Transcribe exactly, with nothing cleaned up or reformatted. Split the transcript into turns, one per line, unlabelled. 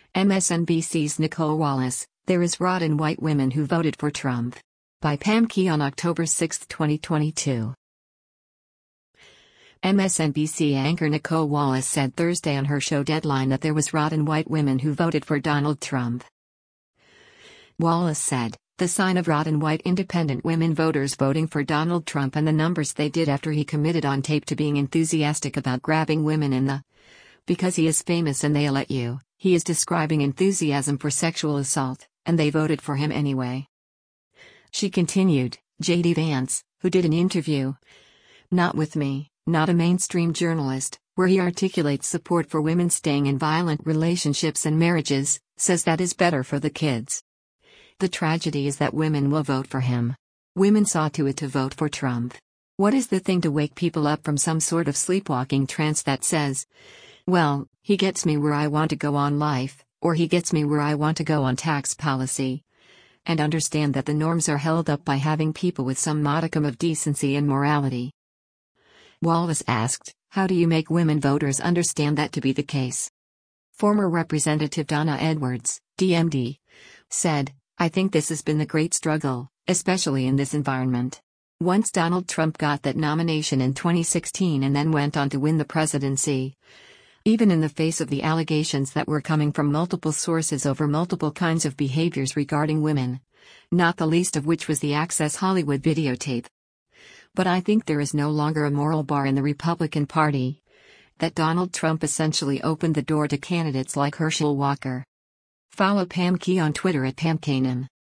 M S N B C's Nicole Wallace, There is Rot in White Women Who Voted for Trump. By Pam Key on October sixth, twenty twenty-two. M S N B C anchor Nicole Wallace said Thursday on her show Deadline that there was rot in white women who voted for Donald Trump. Wallace said, "The sign of rot in white independent women voters voting for Donald Trump and the numbers they did after he committed on tape to being enthusiastic about grabbing women in the because he is famous and they'll let you, he is describing enthusiasm for sexual assault, and they voted for him anyway." She continued, J D Vance, who did an interview, not with me, not a mainstream journalist, where he articulates support for women staying in violent relationships and marriages, says that is better for the kids. The tragedy is that women will vote for him. Women saw to it to vote for Trump. What is the thing to wake people up from some sort of sleepwalking trance that says, well, he gets me where I want to go on life, or he gets me where I want to go on tax policy? And understand that the norms are held up by having people with some modicum of decency and morality. Wallace asked, how do you make women voters understand that to be the case? Former Representative Donna Edwards, D M D, said, I think this has been the great struggle, especially in this environment. Once Donald Trump got that nomination in twenty sixteen and then went on to win the presidency, even in the face of the allegations that were coming from multiple sources over multiple kinds of behaviors regarding women, not the least of which was the Access Hollywood videotape. But I think there is no longer a moral bar in the Republican Party. That Donald Trump essentially opened the door to candidates like Herschel Walker. Follow Pam Key on Twitter at Pam Kanan.